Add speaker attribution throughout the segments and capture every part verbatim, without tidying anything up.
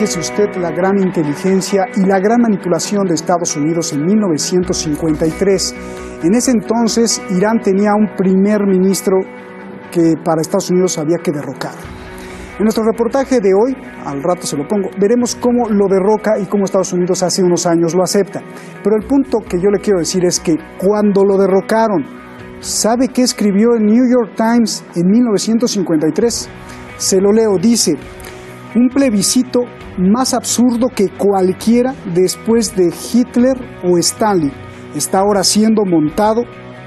Speaker 1: fíjese usted la gran inteligencia y la gran manipulación de Estados Unidos en mil novecientos cincuenta y tres. En ese entonces, Irán tenía un primer ministro que para Estados Unidos había que derrocar. En nuestro reportaje de hoy, al rato se lo pongo, veremos cómo lo derroca y cómo Estados Unidos hace unos años lo acepta. Pero el punto que yo le quiero decir es que cuando lo derrocaron, ¿sabe qué escribió el New York Times en mil novecientos cincuenta y tres? Se lo leo, dice: un plebiscito más absurdo que cualquiera después de Hitler o Stalin está ahora siendo montado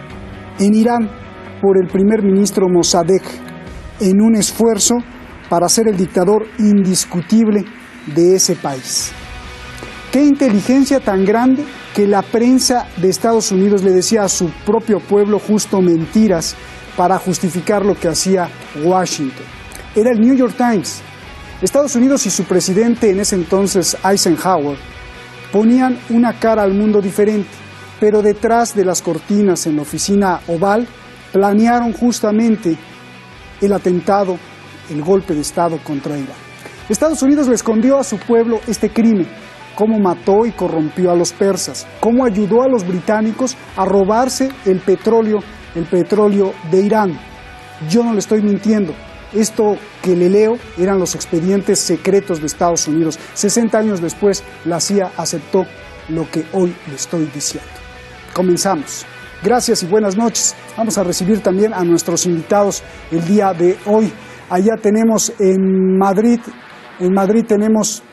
Speaker 1: en Irán por el primer ministro Mossadegh en un esfuerzo para ser el dictador indiscutible de ese país. ¡Qué inteligencia tan grande que la prensa de Estados Unidos le decía a su propio pueblo justo mentiras para justificar lo que hacía Washington! Era el New York Times. Estados Unidos y su presidente en ese entonces, Eisenhower, ponían una cara al mundo diferente, pero detrás de las cortinas en la oficina oval planearon justamente el atentado, el golpe de Estado contra Irán. Estados Unidos le escondió a su pueblo este crimen, cómo mató y corrompió a los persas, cómo ayudó a los británicos a robarse el petróleo, el petróleo de Irán. Yo no le estoy mintiendo. Esto que le leo eran los expedientes secretos de Estados Unidos. sesenta años después, la C I A aceptó lo que hoy le estoy diciendo. Comenzamos. Gracias y buenas noches. Vamos a recibir también a nuestros invitados el día de hoy. Allá tenemos en Madrid, en Madrid tenemos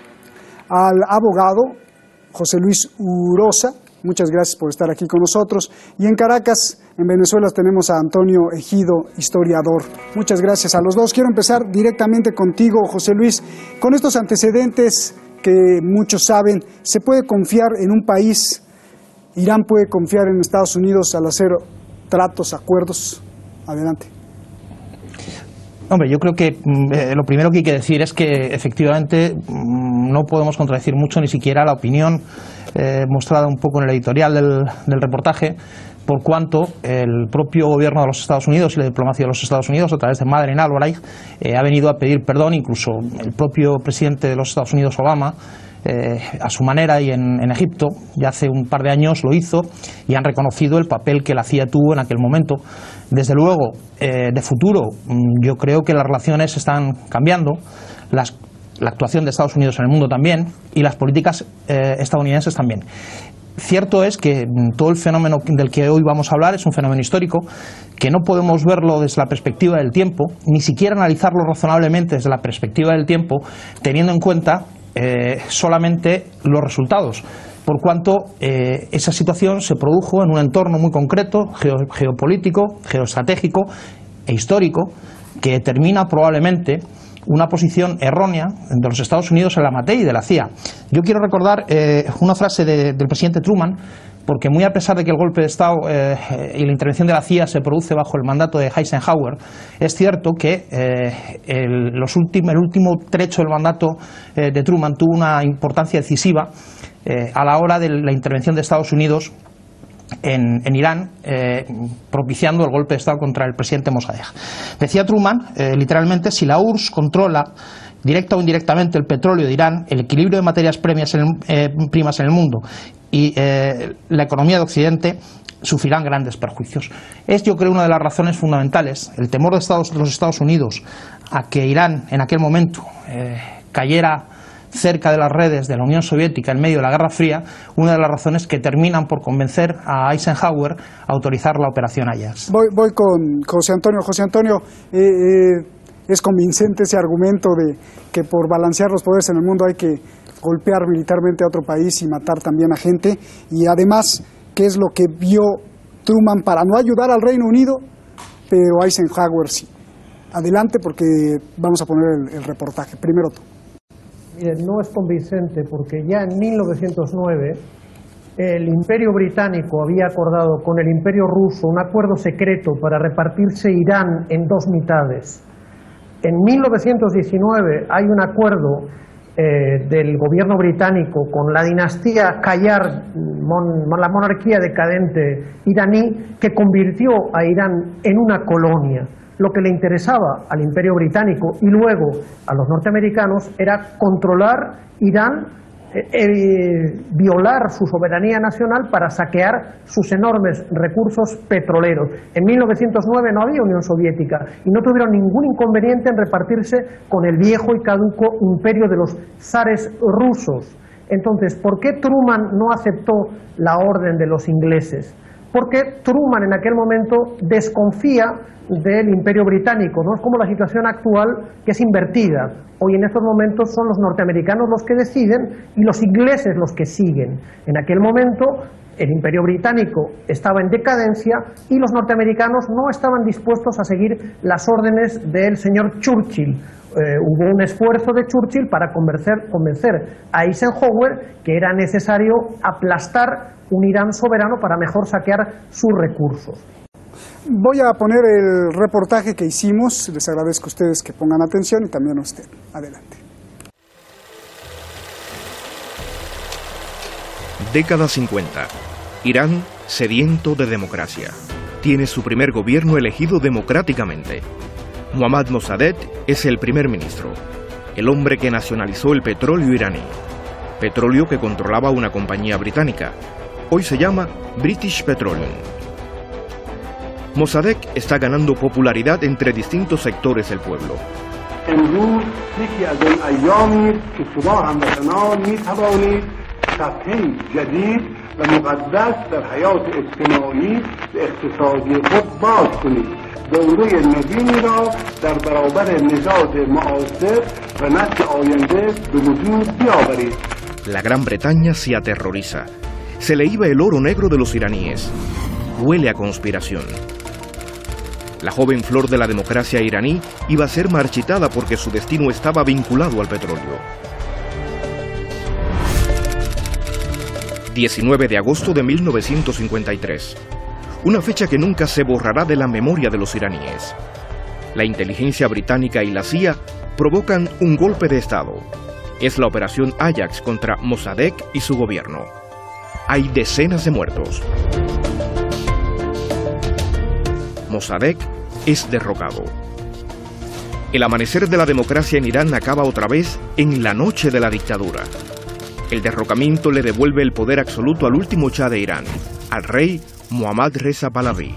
Speaker 1: al abogado José Luis Urosa. Muchas gracias por estar aquí con nosotros. Y en Caracas, en Venezuela, tenemos a Antonio Ejido, historiador. Muchas gracias a los dos. Quiero empezar directamente contigo, José Luis. Con estos antecedentes que muchos saben, ¿se puede confiar en un país? ¿Irán puede confiar en Estados Unidos al hacer tratos, acuerdos? Adelante.
Speaker 2: Hombre, yo creo que eh, lo primero que hay que decir es que efectivamente no podemos contradecir mucho ni siquiera la opinión eh, mostrada un poco en el editorial del, del reportaje, por cuanto el propio gobierno de los Estados Unidos y la diplomacia de los Estados Unidos, a través de Madeleine Albright, eh, ha venido a pedir perdón. Incluso el propio presidente de los Estados Unidos, Obama, Eh, a su manera y en, en Egipto, ya hace un par de años lo hizo, y han reconocido el papel que la C I A tuvo en aquel momento. Desde luego, eh, de futuro, yo creo que las relaciones están cambiando, las, la actuación de Estados Unidos en el mundo también, y las políticas eh, estadounidenses también. Cierto es que todo el fenómeno del que hoy vamos a hablar es un fenómeno histórico, que no podemos verlo desde la perspectiva del tiempo, ni siquiera analizarlo razonablemente desde la perspectiva del tiempo, teniendo en cuenta Eh, solamente los resultados, por cuanto eh, esa situación se produjo en un entorno muy concreto, geo, geopolítico, geoestratégico e histórico, que determina probablemente una posición errónea de los Estados Unidos en la materia y de la C I A. Yo quiero recordar eh, una frase de, del presidente Truman, porque muy a pesar de que el golpe de Estado eh, y la intervención de la C I A se produce bajo el mandato de Eisenhower, es cierto que eh, el, los últimos, el último trecho del mandato eh, de Truman tuvo una importancia decisiva eh, a la hora de la intervención de Estados Unidos en, en Irán, eh, propiciando el golpe de Estado contra el presidente Mossadegh. Decía Truman, eh, literalmente, si la U R S S controla directa o indirectamente el petróleo de Irán, el equilibrio de materias primas en el, eh, primas en el mundo y eh, la economía de Occidente sufrirán grandes perjuicios. Es, yo creo, una de las razones fundamentales, el temor de Estados, los Estados Unidos a que Irán en aquel momento eh, cayera cerca de las redes de la Unión Soviética en medio de la Guerra Fría, una de las razones que terminan por convencer a Eisenhower a autorizar la operación Ajax.
Speaker 1: Voy, voy con José Antonio. José Antonio, eh, eh, es convincente ese argumento de que por balancear los poderes en el mundo hay que golpear militarmente a otro país y matar también a gente, y además, ¿qué es lo que vio Truman para no ayudar al Reino Unido, pero Eisenhower sí? Adelante, porque vamos a poner el, el reportaje. Primero tú.
Speaker 3: Miren, no es convincente porque ya en mil novecientos nueve el Imperio Británico había acordado con el Imperio Ruso un acuerdo secreto para repartirse Irán en dos mitades. En mil novecientos diecinueve hay un acuerdo eh, del gobierno británico con la dinastía Qajar, mon, la monarquía decadente iraní, que convirtió a Irán en una colonia. Lo que le interesaba al Imperio Británico y luego a los norteamericanos era controlar Irán, eh, eh, violar su soberanía nacional para saquear sus enormes recursos petroleros. En mil novecientos nueve no había Unión Soviética y no tuvieron ningún inconveniente en repartirse con el viejo y caduco imperio de los zares rusos. Entonces, ¿por qué Truman no aceptó la orden de los ingleses? Porque Truman en aquel momento desconfía del Imperio Británico, no es como la situación actual, que es invertida. Hoy en estos momentos son los norteamericanos los que deciden y los ingleses los que siguen. En aquel momento el Imperio Británico estaba en decadencia y los norteamericanos no estaban dispuestos a seguir las órdenes del señor Churchill. Eh, hubo un esfuerzo de Churchill para convencer, convencer a Eisenhower que era necesario aplastar un Irán soberano para mejor saquear sus recursos.
Speaker 1: Voy a poner el reportaje que hicimos, les agradezco a ustedes que pongan atención y también a usted. Adelante.
Speaker 4: Década cincuenta. Irán, sediento de democracia. Tiene su primer gobierno elegido democráticamente. Mohammad Mossadegh es el primer ministro, el hombre que nacionalizó el petróleo iraní, petróleo que controlaba una compañía británica. Hoy se llama British Petroleum. Mossadegh está ganando popularidad entre distintos sectores del pueblo. La Gran Bretaña se aterroriza. Se le iba el oro negro de los iraníes. Huele a conspiración. La joven flor de la democracia iraní iba a ser marchitada porque su destino estaba vinculado al petróleo. diecinueve de agosto de mil novecientos cincuenta y tres. Una fecha que nunca se borrará de la memoria de los iraníes. La inteligencia británica y la C I A provocan un golpe de Estado. Es la operación Ajax contra Mossadegh y su gobierno. Hay decenas de muertos. Mossadegh es derrocado. El amanecer de la democracia en Irán acaba otra vez en la noche de la dictadura. El derrocamiento le devuelve el poder absoluto al último Shah de Irán, al rey Mohammad Reza Pahlaví.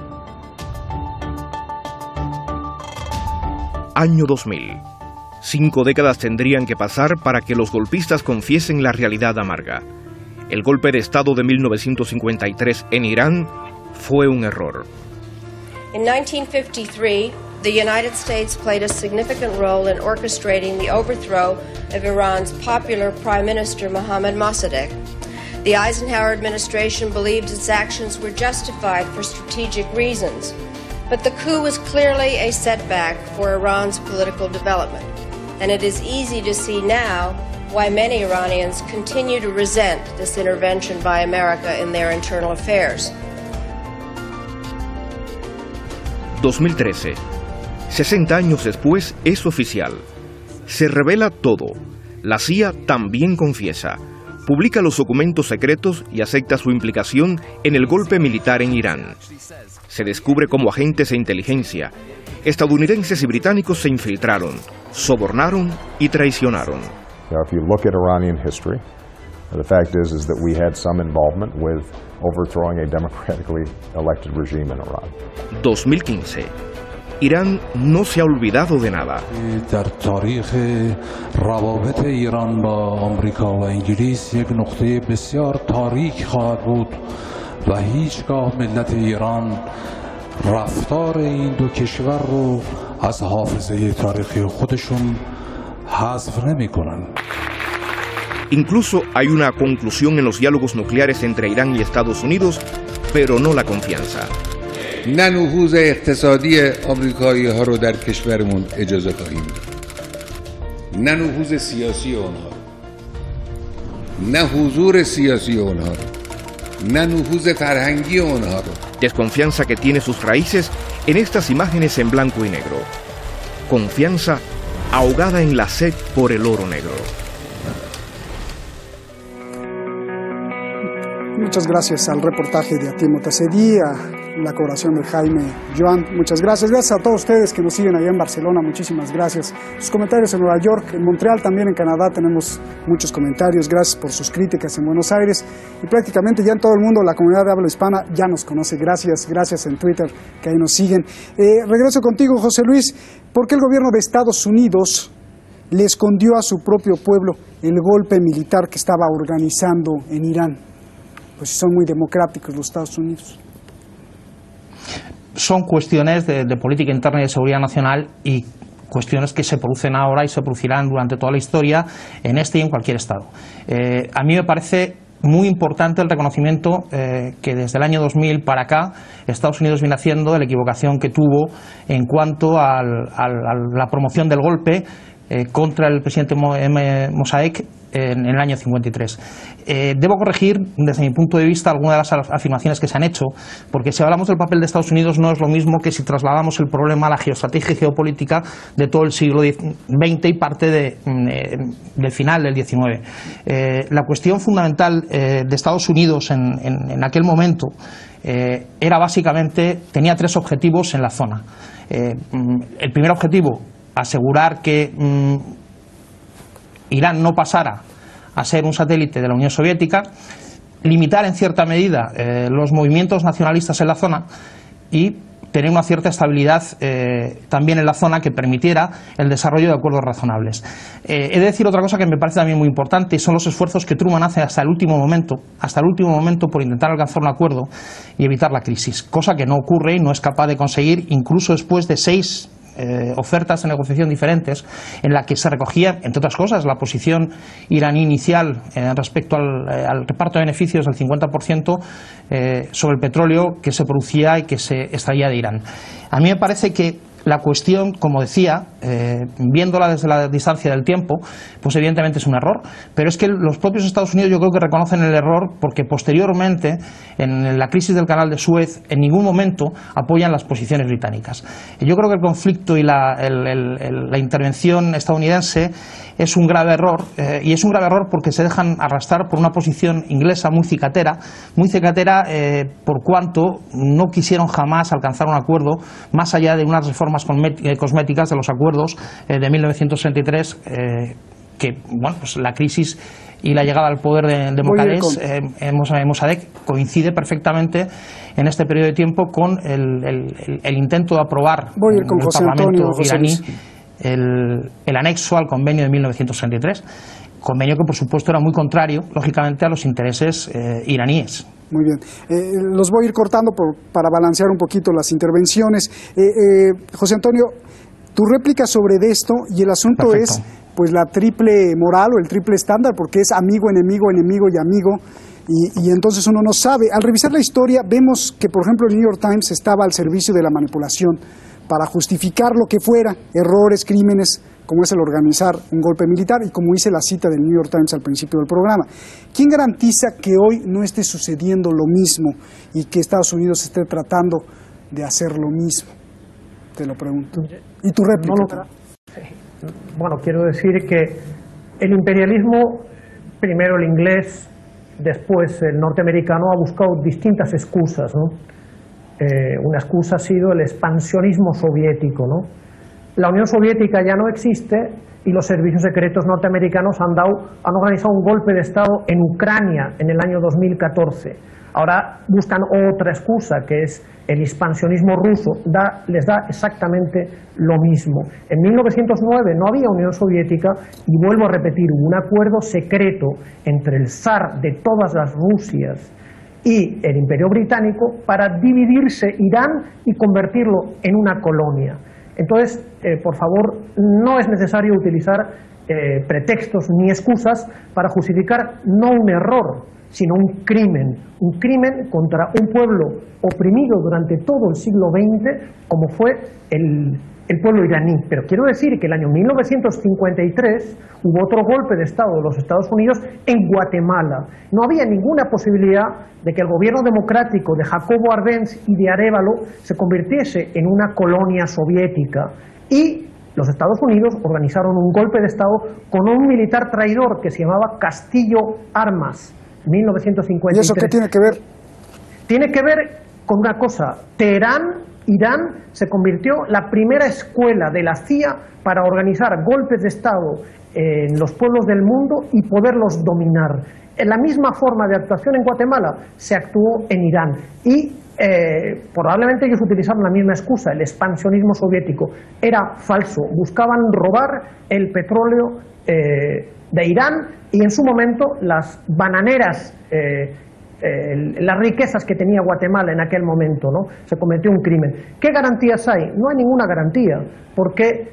Speaker 4: Año dos mil. Cinco décadas tendrían que pasar para que los golpistas confiesen la realidad amarga. El golpe de Estado de mil novecientos cincuenta y tres en Irán fue un error.
Speaker 5: In nineteen fifty-three, the United States played a significant role in orchestrating the overthrow of Iran's popular Prime Minister Mohammad Mossadegh. The Eisenhower administration believed its actions were justified for strategic reasons, but the coup was clearly a setback for Iran's political development, and it is easy to see now why many Iranians continue to resent this intervention by America in their internal affairs.
Speaker 4: dos mil trece. sesenta años después es oficial. Se revela todo. La C I A también confiesa. Publica los documentos secretos y acepta su implicación en el golpe militar en Irán. Se descubre cómo agentes de inteligencia, estadounidenses y británicos se infiltraron, sobornaron y traicionaron.
Speaker 6: Now, if you look at Iranian history, the fact is, is that we had some involvement with overthrowing a democratically elected regime in Iran.
Speaker 4: dos mil quince. Irán no se ha olvidado de nada.
Speaker 7: در تاریخ روابط ایران با آمریکا و انگلیس یک نقطه بسیار تاریک خواهد بود و هیچگاه ملت ایران رفتار این دو کشور رو از حافظه تاریخی خودشون حذف نمی‌کنن.
Speaker 4: Incluso hay una conclusión en los diálogos nucleares entre Irán y Estados Unidos, pero no la confianza.
Speaker 8: نه نفوذ اقتصادی آمریکایی ها رو در کشورمون اجازه خواهیم داد، نه نفوذ سیاسی اونها، نه حضور سیاسی اونها، نه نفوذ فرهنگی اونها.
Speaker 4: Desconfianza que tiene sus raíces en estas imágenes en blanco y negro. Confianza ahogada en la sed por el oro negro.
Speaker 1: Muchas gracias al reportaje de Atim Mutasedí, a la colaboración de Jaime Joan. Muchas gracias. Gracias a todos ustedes que nos siguen allá en Barcelona. Muchísimas gracias. Sus comentarios en Nueva York, en Montreal, también en Canadá tenemos muchos comentarios. Gracias por sus críticas en Buenos Aires. Y prácticamente ya en todo el mundo la comunidad de habla hispana ya nos conoce. Gracias, gracias en Twitter que ahí nos siguen. Eh, regreso contigo, José Luis. ¿Por qué el gobierno de Estados Unidos le escondió a su propio pueblo el golpe militar que estaba organizando en Irán? Pues son muy democráticos los Estados Unidos.
Speaker 2: Son cuestiones de, de política interna y de seguridad nacional y cuestiones que se producen ahora y se producirán durante toda la historia en este y en cualquier estado. Eh, a mí me parece muy importante el reconocimiento eh, que desde el año dos mil para acá Estados Unidos viene haciendo de la equivocación que tuvo en cuanto al, al, a la promoción del golpe eh, contra el presidente Mossadegh en, en el año cincuenta y tres. Eh, debo corregir, desde mi punto de vista, algunas de las afirmaciones que se han hecho, porque si hablamos del papel de Estados Unidos no es lo mismo que si trasladamos el problema a la geoestrategia y geopolítica de todo el siglo veinte y parte de, eh, del final del diecinueve. Eh, la cuestión fundamental eh, de Estados Unidos en, en, en aquel momento eh, era básicamente, tenía tres objetivos en la zona. Eh, el primer objetivo, asegurar que mm, Irán no pasara a ser un satélite de la Unión Soviética, limitar en cierta medida eh, los movimientos nacionalistas en la zona y tener una cierta estabilidad eh, también en la zona que permitiera el desarrollo de acuerdos razonables. Eh, he de decir otra cosa que me parece también muy importante, y son los esfuerzos que Truman hace hasta el último momento, hasta el último momento por intentar alcanzar un acuerdo y evitar la crisis, cosa que no ocurre y no es capaz de conseguir incluso después de seis Eh, ofertas de negociación diferentes en la que se recogía, entre otras cosas, la posición iraní inicial eh, respecto al, eh, al reparto de beneficios del cincuenta por ciento eh, sobre el petróleo que se producía y que se extraía de Irán. A mí me parece que la cuestión, como decía, eh, viéndola desde la distancia del tiempo, pues evidentemente es un error, pero es que los propios Estados Unidos yo creo que reconocen el error porque posteriormente, en la crisis del canal de Suez, en ningún momento apoyan las posiciones británicas. Yo creo que el conflicto y la, el, el, el, la intervención estadounidense es un grave error, eh, y es un grave error porque se dejan arrastrar por una posición inglesa muy cicatera, muy cicatera eh, por cuanto no quisieron jamás alcanzar un acuerdo más allá de unas reformas cosméticas de los acuerdos eh, de mil novecientos sesenta y tres, eh, que bueno, pues la crisis y la llegada al poder de, de Mossadegh, eh, Mossadegh coincide perfectamente en este periodo de tiempo con el, el, el intento de aprobar
Speaker 1: Voy a ir con
Speaker 2: el
Speaker 1: José
Speaker 2: Parlamento
Speaker 1: Antonio,
Speaker 2: iraní el, el anexo al convenio de mil novecientos sesenta y tres, convenio que por supuesto era muy contrario, lógicamente, a los intereses eh, iraníes.
Speaker 1: Muy bien. Eh, los voy a ir cortando por, para balancear un poquito las intervenciones. Eh, eh, José Antonio, tu réplica sobre esto, y el asunto
Speaker 2: Perfecto.
Speaker 1: es pues la triple moral o el triple estándar, porque es amigo, enemigo, enemigo y amigo, y, y entonces uno no sabe. Al revisar la historia vemos que, por ejemplo, el New York Times estaba al servicio de la manipulación para justificar lo que fuera, errores, crímenes, como es el organizar un golpe militar, y como hice la cita del New York Times al principio del programa. ¿Quién garantiza que hoy no esté sucediendo lo mismo y que Estados Unidos esté tratando de hacer lo mismo? Te lo pregunto. ¿Y tu réplica?
Speaker 3: No, no, bueno, quiero decir que el imperialismo, primero el inglés, después el norteamericano, ha buscado distintas excusas, ¿no? Eh, una excusa ha sido el expansionismo soviético, ¿no? La Unión Soviética ya no existe y los servicios secretos norteamericanos han, dado, han organizado un golpe de Estado en Ucrania en el año dos mil catorce. Ahora buscan otra excusa, que es el expansionismo ruso. Da, les da exactamente lo mismo. En mil novecientos nueve no había Unión Soviética y vuelvo a repetir, hubo un acuerdo secreto entre el zar de todas las Rusias y el Imperio Británico para dividirse Irán y convertirlo en una colonia. Entonces, eh, por favor, no es necesario utilizar eh, pretextos ni excusas para justificar no un error, sino un crimen, un crimen contra un pueblo oprimido durante todo el siglo veinte, como fue el, el pueblo iraní. Pero quiero decir que el año mil novecientos cincuenta y tres hubo otro golpe de Estado de los Estados Unidos en Guatemala. No había ninguna posibilidad de que el gobierno democrático de Jacobo Arbenz y de Arévalo se convirtiese en una colonia soviética, y los Estados Unidos organizaron un golpe de Estado con un militar traidor que se llamaba Castillo Armas, mil novecientos cincuenta y tres.
Speaker 1: ¿Y eso qué tiene que ver?
Speaker 3: Tiene que ver con una cosa: Teherán, Irán, se convirtió en la primera escuela de la C I A para organizar golpes de Estado en los pueblos del mundo y poderlos dominar. En la misma forma de actuación en Guatemala se actuó en Irán y eh, probablemente ellos utilizaron la misma excusa, el expansionismo soviético. Era falso, buscaban robar el petróleo eh, de Irán y en su momento las bananeras, eh, eh, las riquezas que tenía Guatemala en aquel momento, ¿no? Se cometió un crimen. ¿Qué garantías hay? No hay ninguna garantía, porque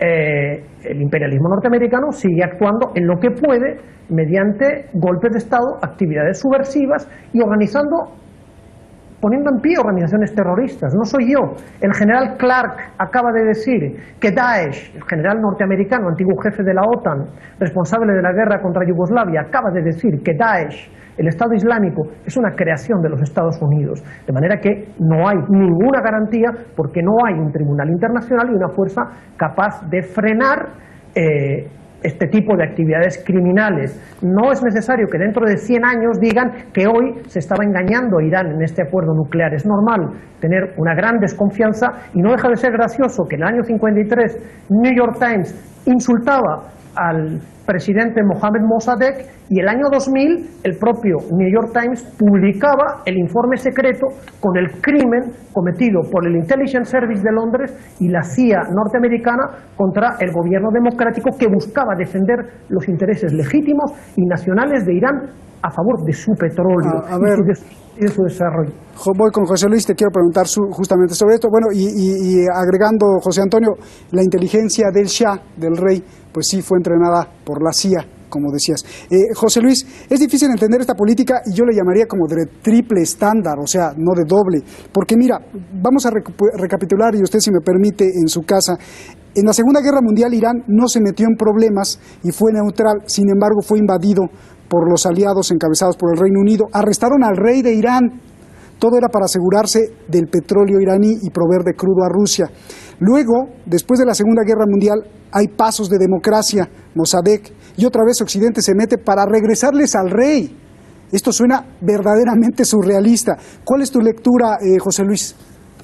Speaker 3: eh, el imperialismo norteamericano sigue actuando en lo que puede mediante golpes de Estado, actividades subversivas y organizando, poniendo en pie organizaciones terroristas. No soy yo. El general Clark acaba de decir que Daesh, el general norteamericano, antiguo jefe de la OTAN, responsable de la guerra contra Yugoslavia, acaba de decir que Daesh, el Estado Islámico, es una creación de los Estados Unidos. De manera que no hay ninguna garantía, porque no hay un tribunal internacional y una fuerza capaz de frenar eh, este tipo de actividades criminales. No es necesario que dentro de cien años digan que hoy se estaba engañando a Irán en este acuerdo nuclear. Es normal tener una gran desconfianza y no deja de ser gracioso que en el año cincuenta y tres New York Times insultaba al presidente Mohamed Mossadegh y el año dos mil el propio New York Times publicaba el informe secreto con el crimen cometido por el Intelligence Service de Londres y la C I A norteamericana contra el gobierno democrático que buscaba defender los intereses legítimos y nacionales de Irán a favor de su petróleo
Speaker 1: a, a ver,
Speaker 3: y, de, y de su desarrollo.
Speaker 1: Voy con José Luis, te quiero preguntar su, justamente sobre esto. Bueno, y, y, y agregando, José Antonio, la inteligencia del Shah, del rey, pues sí fue entrenada por la C I A, como decías. Eh, José Luis, es difícil entender esta política y yo le llamaría como de triple estándar, o sea, no de doble. Porque mira, vamos a recapitular, y usted si me permite, en su casa. En la Segunda Guerra Mundial Irán no se metió en problemas y fue neutral, sin embargo fue invadido por los aliados encabezados por el Reino Unido. Arrestaron al rey de Irán. Todo era para asegurarse del petróleo iraní y proveer de crudo a Rusia. Luego, después de la Segunda Guerra Mundial, hay pasos de democracia, Mossadegh, y otra vez Occidente se mete para regresarles al rey. Esto suena verdaderamente surrealista. ¿Cuál es tu lectura, eh, José Luis?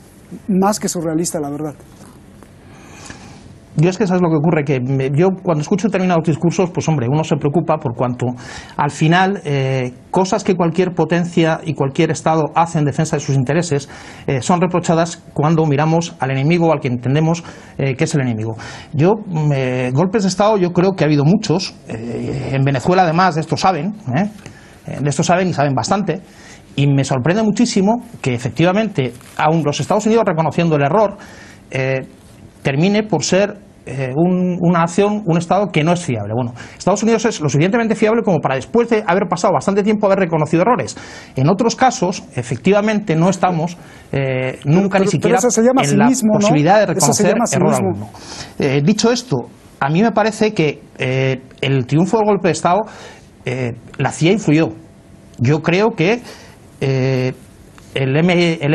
Speaker 1: Más que surrealista, la verdad.
Speaker 2: Yo es que sabes lo que ocurre, que yo cuando escucho determinados discursos, pues hombre, uno se preocupa por cuanto al final eh, cosas que cualquier potencia y cualquier Estado hace en defensa de sus intereses eh, son reprochadas cuando miramos al enemigo o al que entendemos eh, que es el enemigo. Yo, eh, golpes de Estado yo creo que ha habido muchos, eh, en Venezuela además de esto saben, eh, de esto saben y saben bastante, y me sorprende muchísimo que efectivamente, aun los Estados Unidos reconociendo el error, eh, termine por ser eh, un, una acción, un Estado que no es fiable. Bueno, Estados Unidos es lo suficientemente fiable como para, después de haber pasado bastante tiempo, haber reconocido errores. En otros casos, efectivamente, no estamos eh, nunca pero, ni siquiera pero se llama en la mismo, posibilidad, ¿no?, de reconocer error alguno. Eh, dicho esto, a mí me parece que eh, el triunfo del golpe de Estado, eh, la C I A influyó. Yo creo que eh, el M, el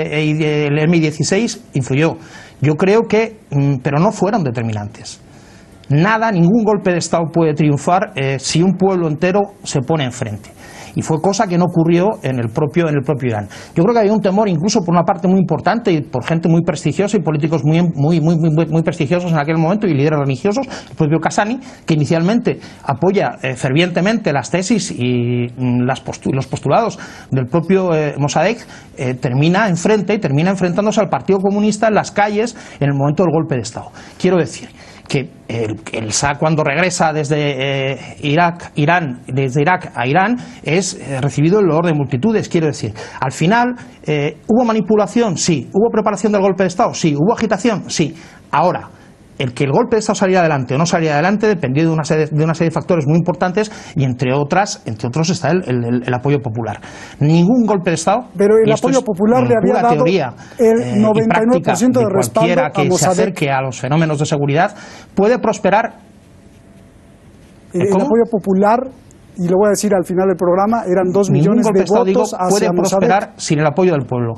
Speaker 2: M, el M dieciséis influyó. Yo creo que, pero no fueron determinantes. Nada, ningún golpe de Estado puede triunfar eh, si un pueblo entero se pone enfrente. Y fue cosa que no ocurrió en el propio en el propio Irán. Yo creo que había un temor incluso por una parte muy importante y por gente muy prestigiosa y políticos muy muy muy muy, muy prestigiosos en aquel momento y líderes religiosos, el propio Kashani, que inicialmente apoya eh, fervientemente las tesis y mm, las postu los postulados del propio eh, Mossadegh, eh, termina enfrente y termina enfrentándose al Partido Comunista en las calles en el momento del golpe de Estado. Quiero decir que el, el Shah, cuando regresa desde eh, Irak, Irán, desde Irak a Irán, es eh, recibido en loor de multitudes. Quiero decir, al final, eh, ¿hubo manipulación? Sí. ¿Hubo preparación del golpe de Estado? Sí. ¿Hubo agitación? Sí. Ahora, el que el golpe de Estado saliera adelante o no saliera adelante dependió de una serie de, una serie de factores muy importantes y entre otras, entre otros está el, el, el apoyo popular. Ningún golpe de Estado,
Speaker 1: pero el apoyo popular le había dado
Speaker 2: teoría,
Speaker 1: el noventa y nueve por ciento
Speaker 2: eh,
Speaker 1: de, de respaldo
Speaker 2: cualquiera que se acerque a los fenómenos de seguridad puede prosperar.
Speaker 1: El, el apoyo popular, y lo voy a decir al final del programa, eran dos millones de votos
Speaker 2: digo,
Speaker 1: hacia
Speaker 2: puede
Speaker 1: Mossadegh.
Speaker 2: prosperar sin el apoyo del pueblo.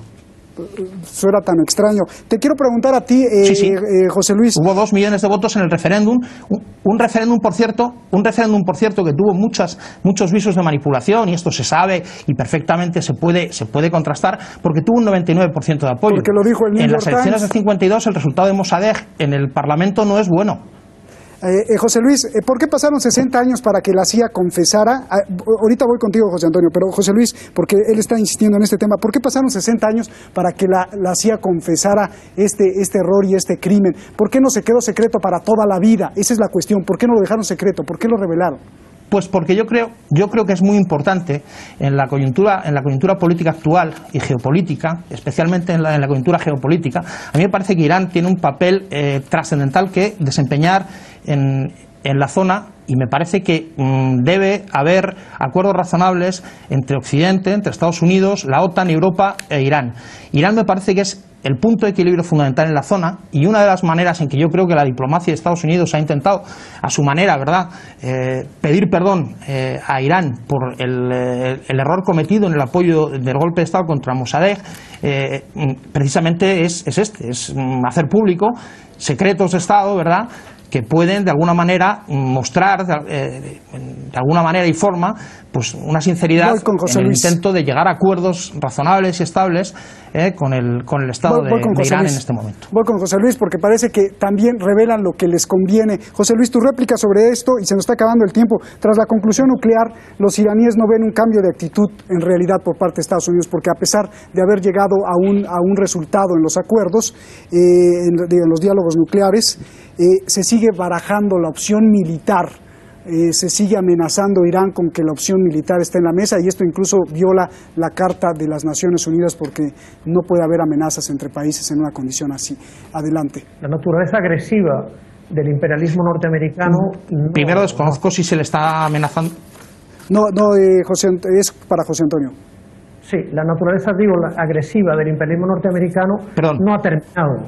Speaker 1: suena tan extraño. Te quiero preguntar a ti, eh,
Speaker 2: sí, sí.
Speaker 1: Eh, José Luis.
Speaker 2: Hubo dos millones de votos en el referéndum, un, un referéndum, por cierto, un referéndum, por cierto, que tuvo muchas, muchos visos de manipulación, y esto se sabe y perfectamente se puede, se puede contrastar, porque tuvo un noventa y nueve por ciento de apoyo.
Speaker 1: Porque lo dijo el New
Speaker 2: En
Speaker 1: York
Speaker 2: las elecciones
Speaker 1: Times.
Speaker 2: de cincuenta y dos el resultado de Mossadegh en el Parlamento no es bueno.
Speaker 1: Eh, eh, José Luis, eh, ¿por qué pasaron sesenta años para que la C I A confesara? Ah, ahorita voy contigo, José Antonio, pero José Luis, porque él está insistiendo en este tema, ¿por qué pasaron sesenta años para que la, la C I A confesara este, este error y este crimen? ¿Por qué no se quedó secreto para toda la vida? Esa es la cuestión. ¿Por qué no lo dejaron secreto? ¿Por qué lo revelaron?
Speaker 2: Pues porque yo creo, yo creo que es muy importante en la coyuntura, en la coyuntura política actual y geopolítica, especialmente en la, en la coyuntura geopolítica. A mí me parece que Irán tiene un papel eh, trascendental que desempeñar en, en la zona, y me parece que mmm, debe haber acuerdos razonables entre Occidente, entre Estados Unidos, la OTAN, Europa e Irán. Irán me parece que es el punto de equilibrio fundamental en la zona, y una de las maneras en que yo creo que la diplomacia de Estados Unidos ha intentado, a su manera, ¿verdad?, eh, pedir perdón eh, a Irán por el, eh, el error cometido en el apoyo del golpe de Estado contra Mossadegh, eh, precisamente es, es este, es hacer público secretos de Estado, ¿verdad?, que pueden de alguna manera mostrar eh, de alguna manera y forma pues una sinceridad en el
Speaker 1: Luis.
Speaker 2: intento de llegar a acuerdos razonables y estables eh, con el con el Estado
Speaker 1: voy, voy
Speaker 2: de, de Irán
Speaker 1: Luis.
Speaker 2: en este momento.
Speaker 1: Voy con José Luis porque parece que también revelan lo que les conviene. José Luis, tu réplica sobre esto, y se nos está acabando el tiempo. Tras la conclusión nuclear, los iraníes no ven un cambio de actitud en realidad por parte de Estados Unidos, porque a pesar de haber llegado a un, a un resultado en los acuerdos, eh, en, en los diálogos nucleares, eh, se sigue barajando la opción militar. Eh, se sigue amenazando Irán con que la opción militar está en la mesa, y esto incluso viola la Carta de las Naciones Unidas, porque no puede haber amenazas entre países en una condición así. Adelante.
Speaker 3: La naturaleza agresiva del imperialismo norteamericano... No,
Speaker 2: Primero desconozco si se le está amenazando.
Speaker 1: No, no, eh, José, es para José Antonio.
Speaker 3: Sí, la naturaleza, digo, la agresiva del imperialismo norteamericano
Speaker 2: Perdón.
Speaker 3: no ha terminado,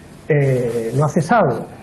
Speaker 3: eh, no ha cesado.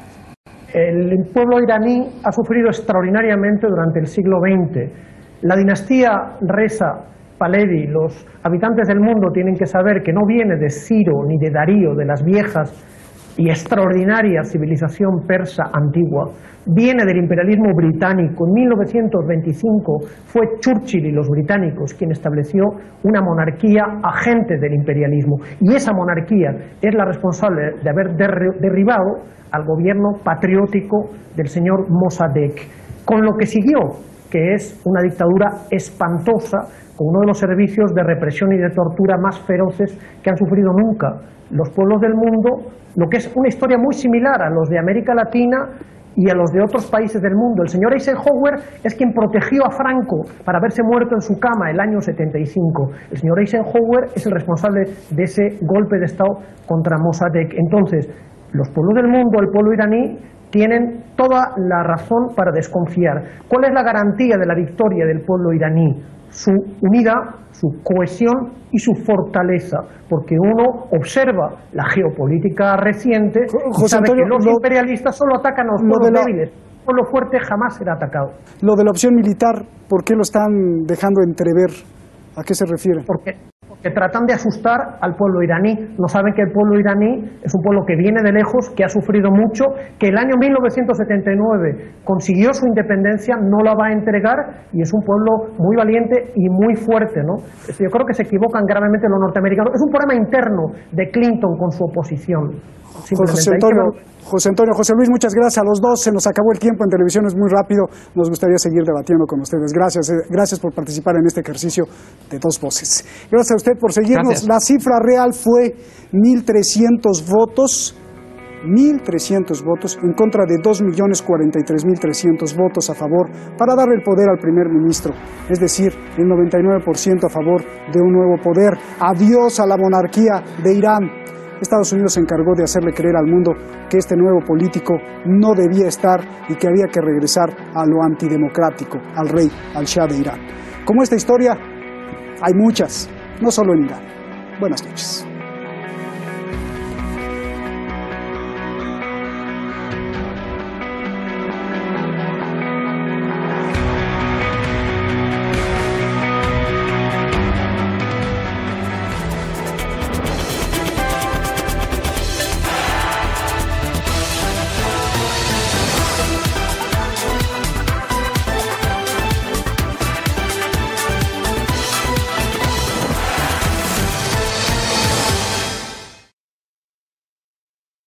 Speaker 3: El pueblo iraní ha sufrido extraordinariamente durante el siglo veinte. La dinastía Reza Pahlavi, los habitantes del mundo tienen que saber que no viene de Ciro ni de Darío, de las viejas y extraordinaria civilización persa antigua, viene del imperialismo británico. En mil novecientos veinticinco fue Churchill y los británicos quien estableció una monarquía agente del imperialismo, y esa monarquía es la responsable de haber derribado al gobierno patriótico del señor Mossadegh, con lo que siguió, que es una dictadura espantosa, con uno de los servicios de represión y de tortura más feroces que han sufrido nunca los pueblos del mundo, lo que es una historia muy similar a los de América Latina y a los de otros países del mundo. El señor Eisenhower es quien protegió a Franco para haberse muerto en su cama el año setenta y cinco. El señor Eisenhower es el responsable de ese golpe de Estado contra Mossadegh. Entonces, los pueblos del mundo, el pueblo iraní, tienen toda la razón para desconfiar. ¿Cuál es la garantía de la victoria del pueblo iraní? Su unidad, su cohesión y su fortaleza, porque uno observa la geopolítica reciente y sabe que los imperialistas solo atacan a los pueblos débiles. El pueblo fuerte jamás será atacado.
Speaker 1: Lo de la opción militar, ¿por qué lo están dejando entrever? ¿A qué se refiere?
Speaker 3: Porque, porque tratan de asustar al pueblo iraní. No saben que el pueblo iraní es un pueblo que viene de lejos, que ha sufrido mucho, que el año mil novecientos setenta y nueve consiguió su independencia, no la va a entregar, y es un pueblo muy valiente y muy fuerte, ¿no? Yo creo que se equivocan gravemente los norteamericanos. Es un problema interno de Clinton con su oposición.
Speaker 1: José Antonio, José Antonio, José Luis, muchas gracias a los dos. Se nos acabó el tiempo en televisión, es muy rápido. Nos gustaría seguir debatiendo con ustedes. Gracias, eh, gracias por participar en este ejercicio de dos voces. Gracias a usted por seguirnos. Gracias. La cifra real fue mil trescientos votos. mil trescientos votos en contra de dos millones cuarenta y tres mil trescientos votos a favor para darle el poder al primer ministro, es decir, el noventa y nueve por ciento a favor de un nuevo poder. Adiós a la monarquía de Irán. Estados Unidos se encargó de hacerle creer al mundo que este nuevo político no debía estar y que había que regresar a lo antidemocrático, al rey, al Shah de Irán. Como esta historia, hay muchas, no solo en Irán. Buenas noches.